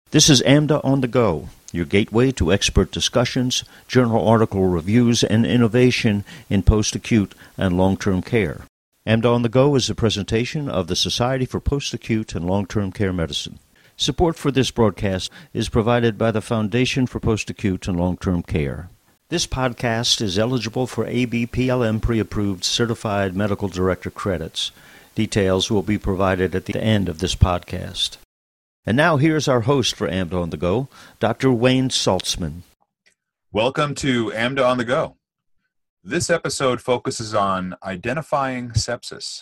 This is AMDA on the Go, your gateway to expert discussions, journal article reviews, and innovation in post-acute and long-term care. AMDA on the Go is a presentation of the Society for Post-Acute and Long-Term Care Medicine. Support for this broadcast is provided by the Foundation for Post-Acute and Long-Term Care. This podcast is eligible for ABPLM pre-approved Certified Medical Director credits. Details will be provided at the end of this podcast. And now here's our host for AMDA on the Go, Dr. Wayne Saltzman. Welcome to AMDA on the Go. This episode focuses on identifying sepsis.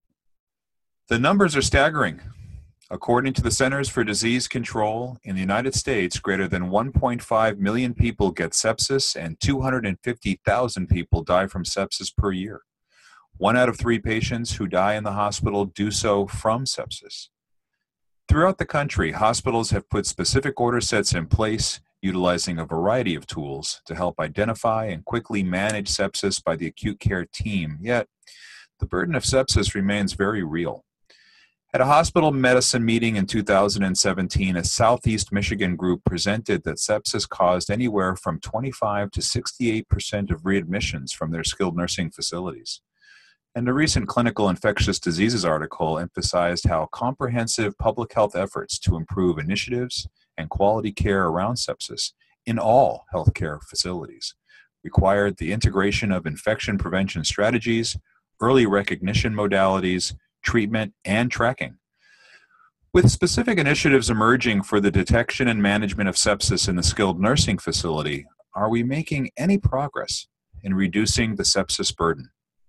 The numbers are staggering. According to the Centers for Disease Control, in the United States, greater than 1.5 million people get sepsis and 250,000 people die from sepsis per year. 1 out of 3 patients who die in the hospital do so from sepsis. Throughout the country, hospitals have put specific order sets in place, utilizing a variety of tools to help identify and quickly manage sepsis by the acute care team. Yet, the burden of sepsis remains very real. At a hospital medicine meeting in 2017, a Southeast Michigan group presented that sepsis caused anywhere from 25 to 68% of readmissions from their skilled nursing facilities. And a recent clinical infectious diseases article emphasized how comprehensive public health efforts to improve initiatives and quality care around sepsis in all healthcare facilities required the integration of infection prevention strategies, early recognition modalities, treatment, and tracking. With specific initiatives emerging for the detection and management of sepsis in the skilled nursing facility, are we making any progress in reducing the sepsis burden?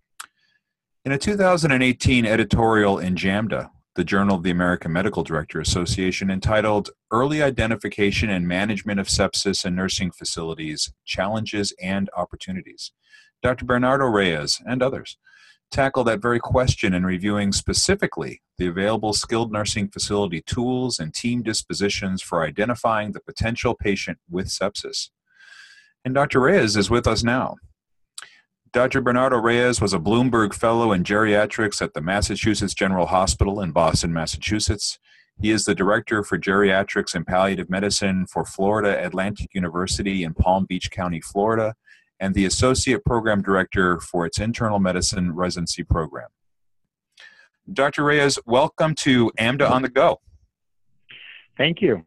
In a 2018 editorial in JAMDA, the Journal of the American Medical Director Association, entitled Early Identification and Management of Sepsis in Nursing Facilities, Challenges and Opportunities, Dr. Bernardo Reyes and others tackle that very question in reviewing specifically the available skilled nursing facility tools and team dispositions for identifying the potential patient with sepsis. And Dr. Reyes is with us now. Dr. Bernardo Reyes was a Bloomberg Fellow in Geriatrics at the Massachusetts General Hospital in Boston, Massachusetts. He is the Director for Geriatrics and Palliative Medicine for Florida Atlantic University in Palm Beach County, Florida, and the Associate Program Director for its Internal Medicine Residency Program. Dr. Reyes, welcome to AMDA on the Go. Thank you.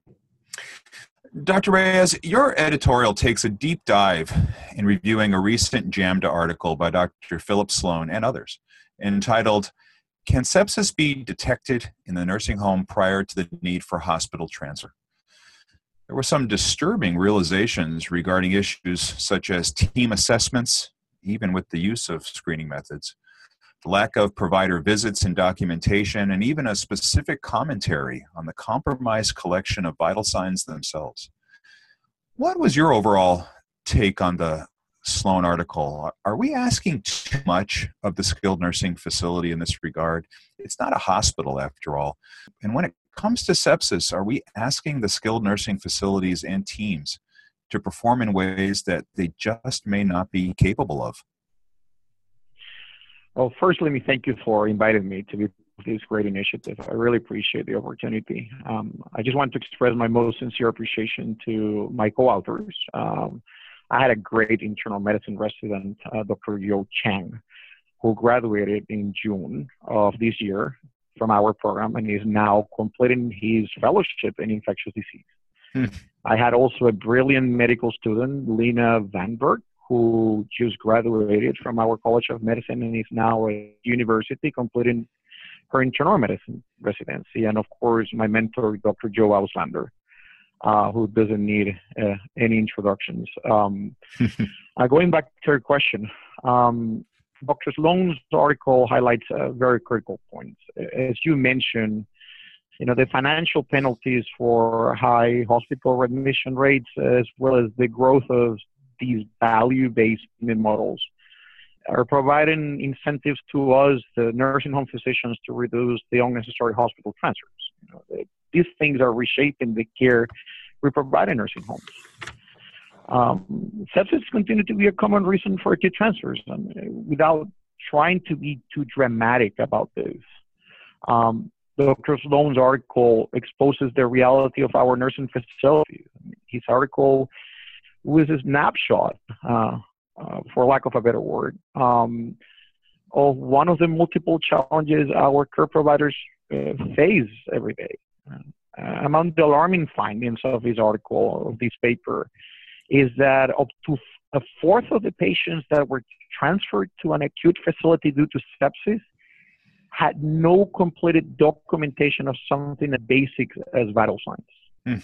Dr. Reyes, your editorial takes a deep dive in reviewing a recent JAMDA article by Dr. Philip Sloan and others entitled, Can Sepsis Be Detected in the Nursing Home Prior to the Need for Hospital Transfer? There were some disturbing realizations regarding issues such as team assessments, even with the use of screening methods, the lack of provider visits and documentation, and even a specific commentary on the compromised collection of vital signs themselves. What was your overall take on the Sloan article? Are we asking too much of the skilled nursing facility in this regard? It's not a hospital after all. And when it comes to sepsis, are we asking the skilled nursing facilities and teams to perform in ways that they just may not be capable of? Well, first, let me thank you for inviting me to be this great initiative. I really appreciate the opportunity. I just want to express my most sincere appreciation to my co-authors. I had a great internal medicine resident, Dr. Joe Chang, who graduated in June of this year from our program and is now completing his fellowship in infectious disease. I had also a brilliant medical student, Lena Vanberg, who just graduated from our College of Medicine and is now at university completing her internal medicine residency. And of course, my mentor, Dr. Joe Auslander, who doesn't need any introductions. Going back to your question, Dr. Sloan's article highlights very critical points. As you mentioned, the financial penalties for high hospital readmission rates, as well as the growth of these value-based payment models, are providing incentives to us, the nursing home physicians, to reduce the unnecessary hospital transfers. These things are reshaping the care we provide in nursing homes. Sepsis continues to be a common reason for acute transfers, and without trying to be too dramatic about this, Dr. Sloan's article exposes the reality of our nursing facilities. His article was a snapshot, for lack of a better word, of one of the multiple challenges our care providers face every day. Among the alarming findings of this article, of this paper, is that up to a fourth of the patients that were transferred to an acute facility due to sepsis had no completed documentation of something as basic as vital signs.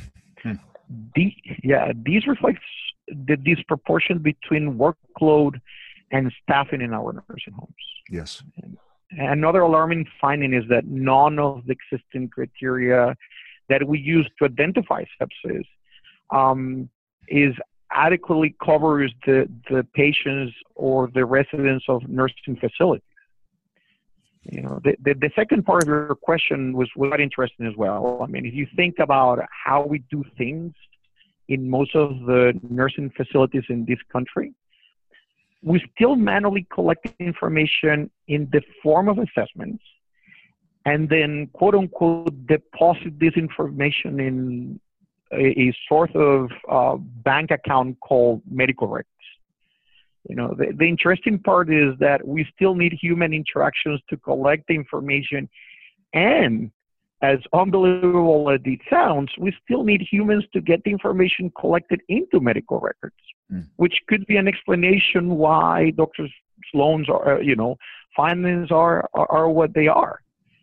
These reflects the disproportion between workload and staffing in our nursing homes. Yes. Another alarming finding is that none of the existing criteria that we use to identify sepsis is adequately covers the patients or the residents of nursing facilities. You know, the second part of your question was quite interesting as well. I mean, if you think about how we do things in most of the nursing facilities in this country, we still manually collect information in the form of assessments and then, quote unquote, deposit this information in a sort of bank account called medical records. You know, the interesting part is that we still need human interactions to collect the information, and as unbelievable as it sounds, we still need humans to get the information collected into medical records, which could be an explanation why Dr. Sloan's findings are what they are.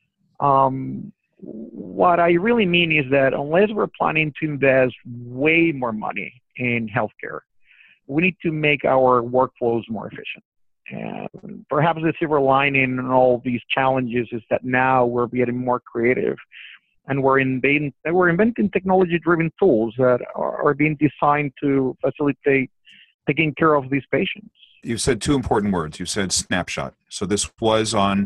What I really mean is that unless we're planning to invest way more money in healthcare, we need to make our workflows more efficient. And perhaps the silver lining in all these challenges is that now we're getting more creative, and we're inventing technology-driven tools that are being designed to facilitate taking care of these patients. You said two important words. You said snapshot. So this was on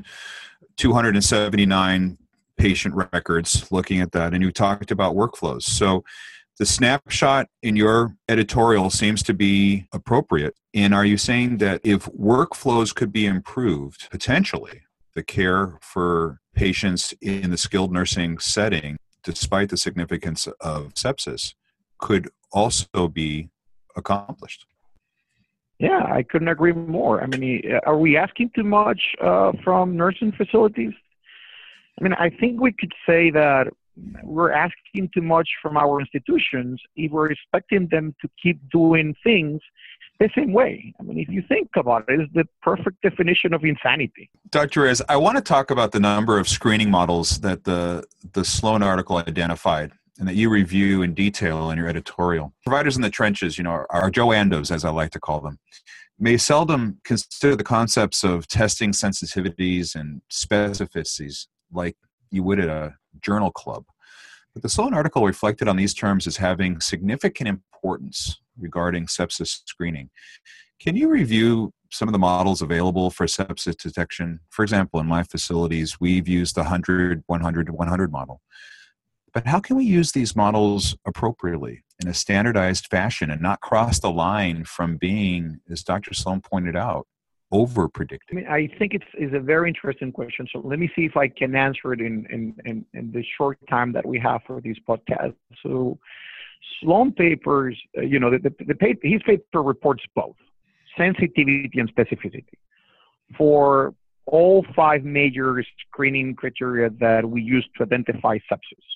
279 patient records, looking at that, and you talked about workflows. So the snapshot in your editorial seems to be appropriate. And are you saying that if workflows could be improved, potentially, the care for patients in the skilled nursing setting, despite the significance of sepsis, could also be accomplished? Yeah, I couldn't agree more. I mean, are we asking too much from nursing facilities? I mean, I think we could say that we're asking too much from our institutions if we're expecting them to keep doing things the same way. I mean, if you think about it, it's the perfect definition of insanity. Dr. Reyes, I want to talk about the number of screening models that the Sloan article identified and that you review in detail in your editorial. Providers in the trenches, our Joe Andos, as I like to call them, may seldom consider the concepts of testing sensitivities and specificities like you would at a journal club. But the Sloan article reflected on these terms as having significant importance regarding sepsis screening. Can you review some of the models available for sepsis detection? For example, in my facilities, we've used the 100, 100 to 100 model. But how can we use these models appropriately in a standardized fashion and not cross the line from being, as Dr. Sloan pointed out, over-predicting? I mean, I think it's a very interesting question. So let me see if I can answer it in the short time that we have for this podcast. So Sloan papers, his paper reports both sensitivity and specificity for all 5 major screening criteria that we use to identify sepsis.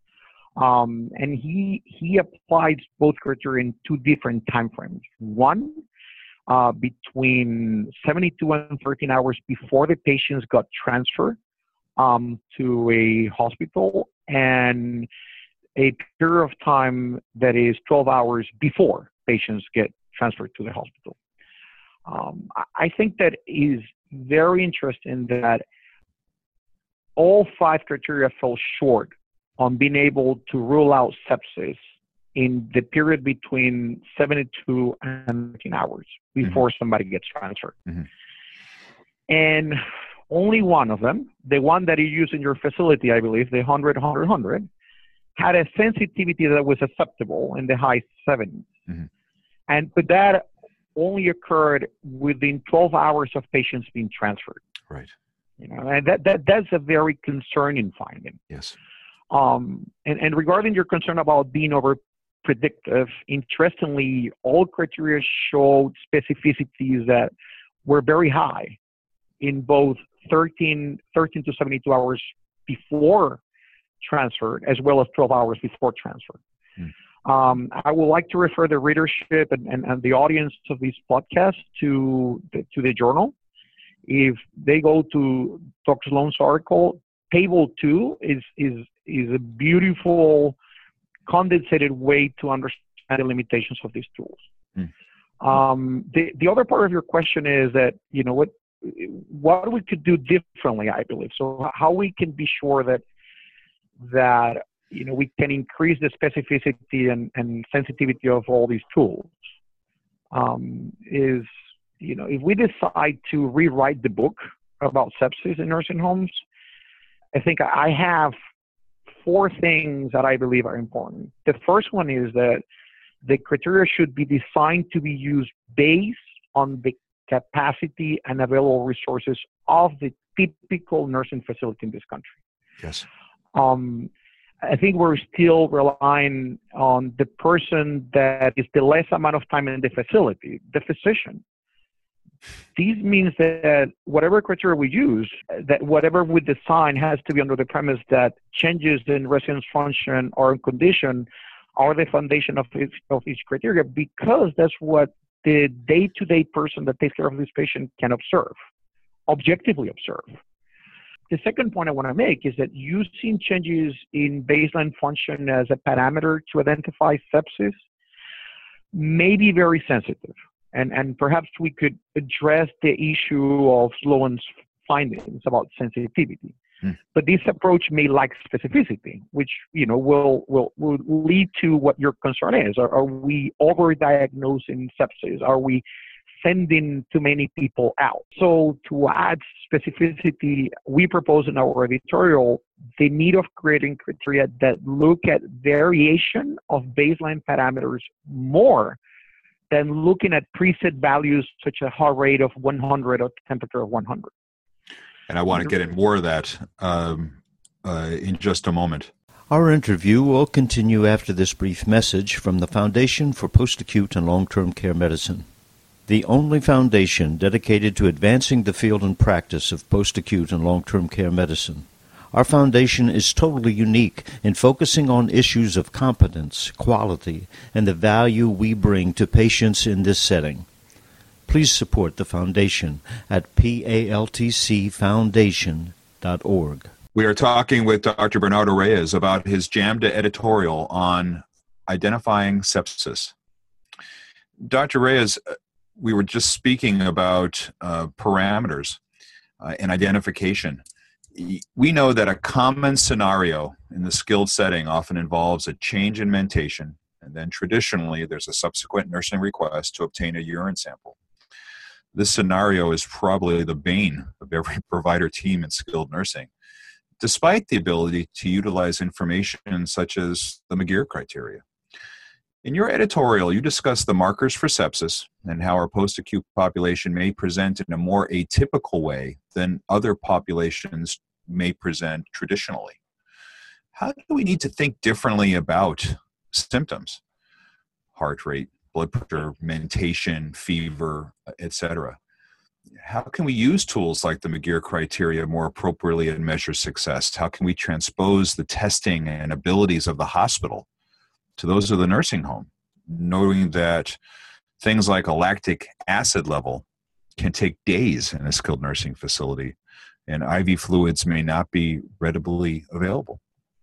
And he applied both criteria in 2 different timeframes. One, between 72 and 13 hours before the patients got transferred to a hospital, and a period of time that is 12 hours before patients get transferred to the hospital. I think that is very interesting that all 5 criteria fell short on being able to rule out sepsis in the period between 72 and 13 hours before somebody gets transferred. And only one of them, the one that you use in your facility, I believe, the 100, 100, 100, had a sensitivity that was acceptable in the high 70s. But that only occurred within 12 hours of patients being transferred. Right. And that's a very concerning finding. Yes. And regarding your concern about being over predictive, interestingly, all criteria showed specificities that were very high in both 13 to 72 hours before transfer, as well as 12 hours before transfer. I would like to refer the readership and the audience of this podcast to the journal. If they go to Dr. Sloan's article, Table 2 is a beautiful, condensated way to understand the limitations of these tools. The other part of your question is that, what we could do differently, I believe. So how we can be sure that we can increase the specificity and sensitivity of all these tools is, if we decide to rewrite the book about sepsis in nursing homes, I think I have 4 things that I believe are important. The first one is that the criteria should be designed to be used based on the capacity and available resources of the typical nursing facility in this country. Yes. I think we're still relying on the person that is the less amount of time in the facility, the physician. This means that whatever criteria we use, that whatever we design has to be under the premise that changes in residence function or condition are the foundation of each criteria, because that's what the day-to-day person that takes care of this patient can observe, objectively observe. The second point I want to make is that using changes in baseline function as a parameter to identify sepsis may be very sensitive. And perhaps we could address the issue of Sloan's findings about sensitivity. But this approach may lack specificity, which will lead to what your concern is. Are we overdiagnosing sepsis? Are we sending too many people out? So to add specificity, we propose in our editorial the need of creating criteria that look at variation of baseline parameters more than looking at preset values such as heart rate of 100 or temperature of 100. And I want to get in more of that in just a moment. Our interview will continue after this brief message from the Foundation for Post-Acute and Long-Term Care Medicine, the only foundation dedicated to advancing the field and practice of post-acute and long-term care medicine. Our foundation is totally unique in focusing on issues of competence, quality, and the value we bring to patients in this setting. Please support the foundation at paltcfoundation.org. We are talking with Dr. Bernardo Reyes about his JAMDA editorial on identifying sepsis. Dr. Reyes, we were just speaking about parameters and identification. We know that a common scenario in the skilled setting often involves a change in mentation, and then traditionally there's a subsequent nursing request to obtain a urine sample. This scenario is probably the bane of every provider team in skilled nursing, despite the ability to utilize information such as the McGeer criteria. In your editorial, you discuss the markers for sepsis and how our post-acute population may present in a more atypical way than other populations may present traditionally. How do we need to think differently about symptoms? Heart rate, blood pressure, mentation, fever, etc. How can we use tools like the McGeer criteria more appropriately and measure success? How can we transpose the testing and abilities of the hospital to those of the nursing home, knowing that things like a lactic acid level can take days in a skilled nursing facility, and IV fluids may not be readily available?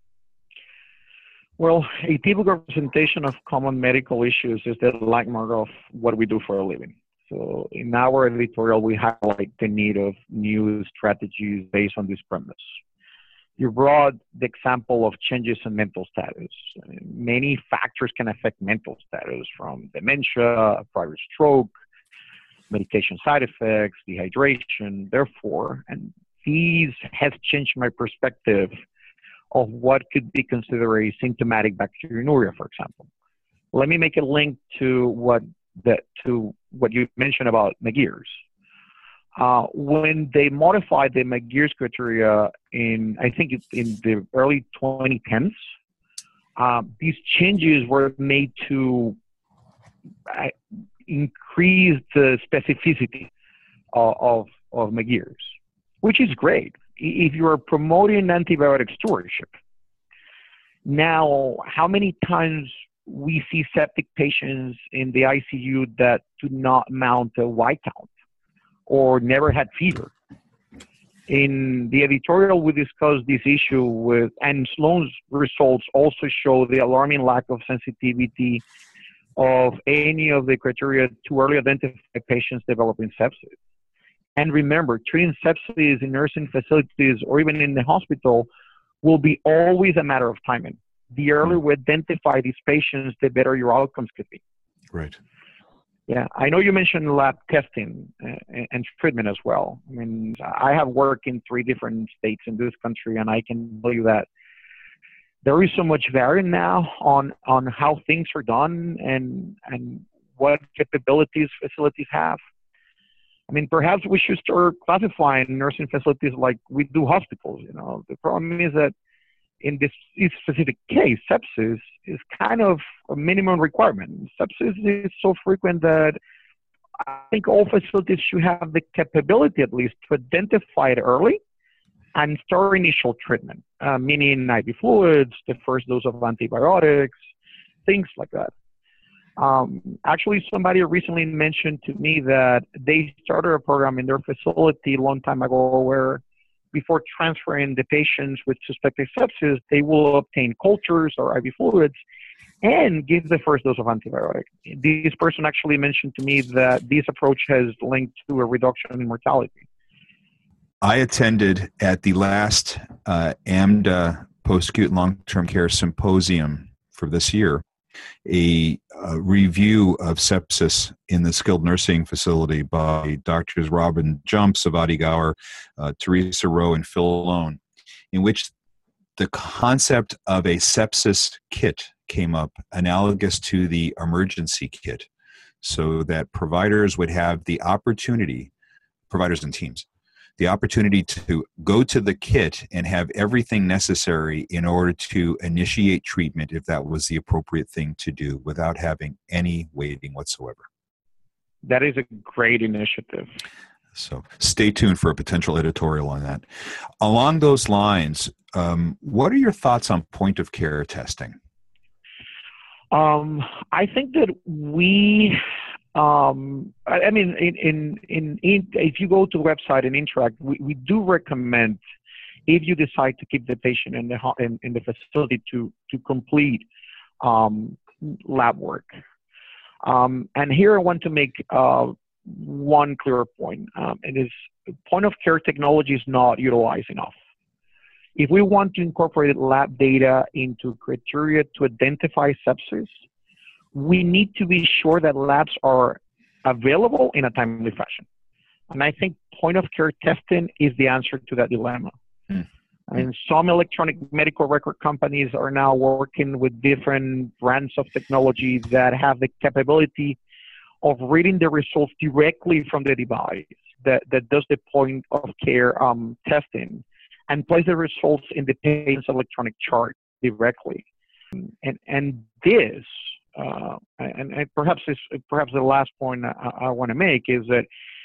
Well, a typical representation of common medical issues is the landmark of what we do for a living. So in our editorial, we highlight the need of new strategies based on this premise. You brought the example of changes in mental status. Many factors can affect mental status, from dementia, prior stroke, medication side effects, dehydration, therefore, and these have changed my perspective of what could be considered a symptomatic bacteriuria, for example. Let me make a link to what you mentioned about McGeer's. when they modified the McGear's criteria I think it's in the early 2010s, these changes were made to increase the specificity of McGear's, which is great if you are promoting antibiotic stewardship. Now, how many times we see septic patients in the ICU that do not mount a white count or never had fever? In the editorial, we discussed this issue and Sloan's results also show the alarming lack of sensitivity of any of the criteria to early identify patients developing sepsis. And remember, treating sepsis in nursing facilities or even in the hospital will be always a matter of timing. The earlier we identify these patients, the better your outcomes could be. Right. Yeah, I know you mentioned lab testing and treatment as well. I mean, I have worked in 3 different states in this country, and I can tell you that there is so much variance now on how things are done and what capabilities facilities have. I mean, perhaps we should start classifying nursing facilities like we do hospitals. You know, the problem is that in this specific case, sepsis is kind of a minimum requirement. Sepsis is so frequent that I think all facilities should have the capability at least to identify it early and start initial treatment, meaning IV fluids, the first dose of antibiotics, things like that. Actually, somebody recently mentioned to me that they started a program in their facility a long time ago where before transferring the patients with suspected sepsis, they will obtain cultures or IV fluids and give the first dose of antibiotic. This person actually mentioned to me that this approach has linked to a reduction in mortality. I attended at the last AMDA Post-Acute Long-Term Care Symposium for this year, a review of sepsis in the skilled nursing facility by Drs. Robin Jumps, Avadi Gaur, Teresa Rowe, and Phil Alone, in which the concept of a sepsis kit came up, analogous to the emergency kit, so that providers would have the opportunity, providers and teams, the opportunity to go to the kit and have everything necessary in order to initiate treatment if that was the appropriate thing to do without having any waiting whatsoever. That is a great initiative. So stay tuned for a potential editorial on that. Along those lines, what are your thoughts on point of care testing? I think that I mean, if you go to the website and interact, we do recommend, if you decide to keep the patient in the facility, to complete lab work. And here I want to make one clear point. It is point of care technology is not utilized enough. If we want to incorporate lab data into criteria to identify sepsis, we need to be sure that labs are available in a timely fashion. And I think point of care testing is the answer to that dilemma. And some electronic medical record companies are now working with different brands of technology that have the capability of reading the results directly from the device that does the point of care testing and place the results in the patient's electronic chart directly. And this, and perhaps the last point I want to make is that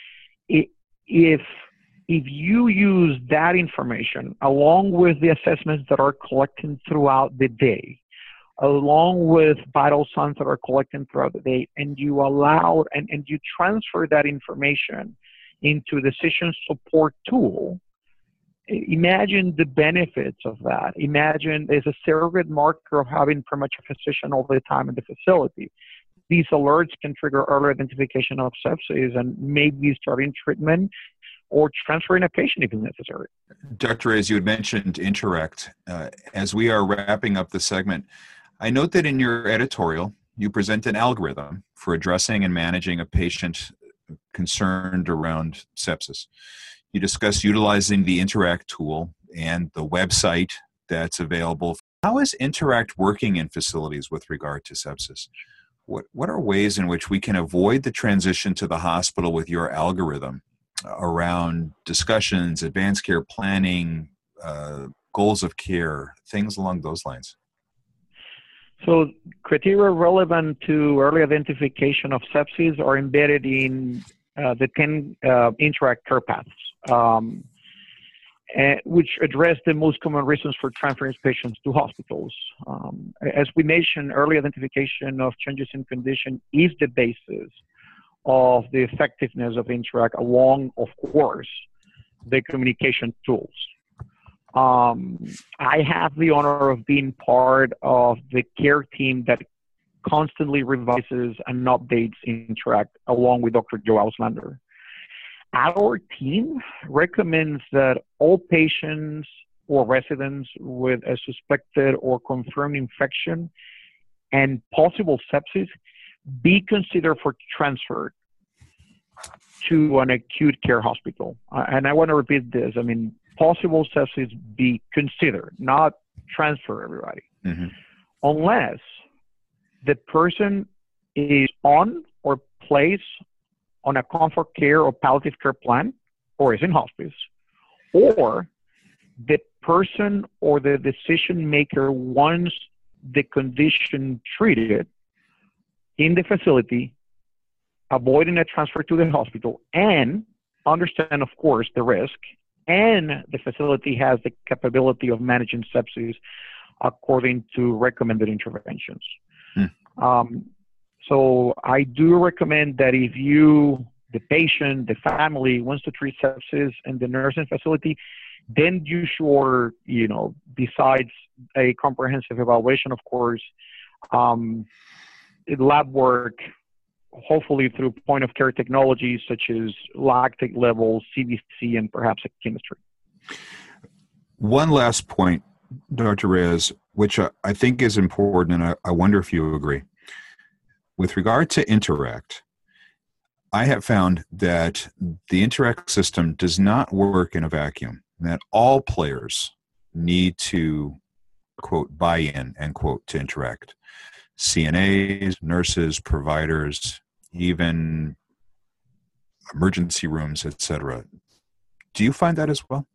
if you use that information along with the assessments that are collected throughout the day, along with vital signs that are collected throughout the day, and you allow and you transfer that information into the decision support tool, imagine the benefits of that. Imagine there's a surrogate marker of having pretty much a physician all the time in the facility. These alerts can trigger early identification of sepsis and maybe starting treatment or transferring a patient if necessary. Dr. Reyes, you had mentioned Interact. As we are wrapping up the segment, I note that in your editorial, you present an algorithm for addressing and managing a patient concerned around sepsis. You discuss utilizing the Interact tool and the website that's available. How is Interact working in facilities with regard to sepsis? What are ways in which we can avoid the transition to the hospital with your algorithm around discussions, advanced care planning, goals of care, things along those lines? So criteria relevant to early identification of sepsis are embedded in the 10 Interact care paths, which address the most common reasons for transferring patients to hospitals. As we mentioned, early identification of changes in condition is the basis of the effectiveness of Interact, along, of course, the communication tools. I have the honor of being part of the care team that constantly revises and updates Interact, along with Dr. Joe Auslander. Our team recommends that all patients or residents with a suspected or confirmed infection and possible sepsis be considered for transfer to an acute care hospital. And I want to repeat this. I mean, possible sepsis be considered, not transfer everybody. Mm-hmm. Unless the person is on or placed on a comfort care or palliative care plan, or is in hospice, or the person or the decision maker wants the condition treated in the facility, avoiding a transfer to the hospital, and understand, of course, the risk, and the facility has the capability of managing sepsis according to recommended interventions. So I do recommend that if you, the patient, the family, wants to treat sepsis in the nursing facility, then you should, besides a comprehensive evaluation, of course, lab work, hopefully through point of care technologies such as lactate levels, CBC, and perhaps a chemistry. One last point, Dr. Reyes, which I think is important, and I wonder if you agree. With regard to Interact, I have found that the Interact system does not work in a vacuum, and that all players need to, quote, buy in, end quote, to Interact. CNAs, nurses, providers, even emergency rooms, etc. Do you find that as well?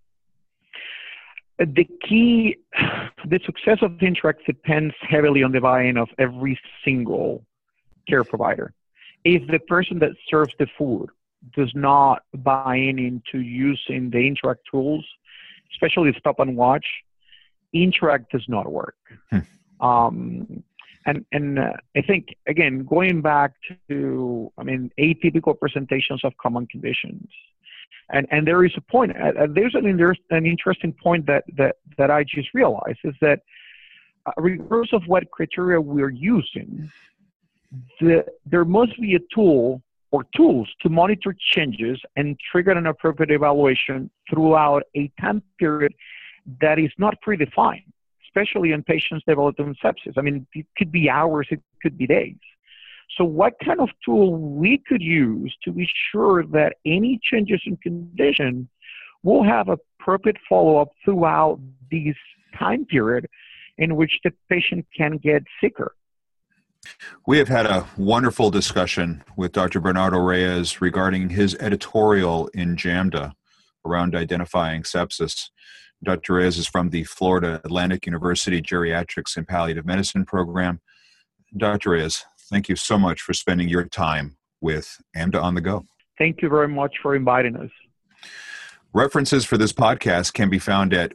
The success of Interact depends heavily on the buy-in of every single care provider. If the person that serves the food does not buy into using the Interact tools, especially Stop and Watch, Interact does not work. And I think, again, going back to, atypical presentations of common conditions. And there is a point, there's an interesting point that I just realized, is that regardless of what criteria we're using, there must be a tool or tools to monitor changes and trigger an appropriate evaluation throughout a time period that is not predefined, especially in patients developing sepsis. It could be hours, it could be days. So what kind of tool we could use to be sure that any changes in condition will have appropriate follow-up throughout this time period in which the patient can get sicker? We have had a wonderful discussion with Dr. Bernardo Reyes regarding his editorial in JAMDA around identifying sepsis. Dr. Reyes is from the Florida Atlantic University Geriatrics and Palliative Medicine program. Dr. Reyes, thank you so much for spending your time with AMDA on the Go. Thank you very much for inviting us. References for this podcast can be found at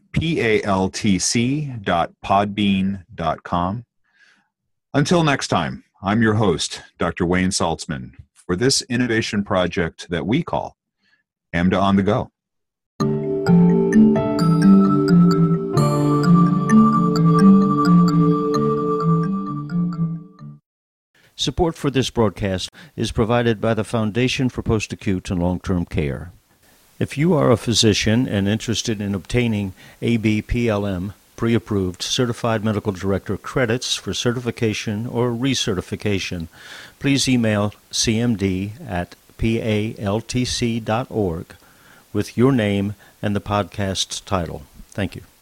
paltc.podbean.com. Until next time, I'm your host, Dr. Wayne Saltzman, for this innovation project that we call AMDA on the Go. Support for this broadcast is provided by the Foundation for Post-Acute and Long-Term Care. If you are a physician and interested in obtaining ABPLM pre-approved Certified Medical Director credits for certification or recertification, please email cmd@paltc.org with your name and the podcast's title. Thank you.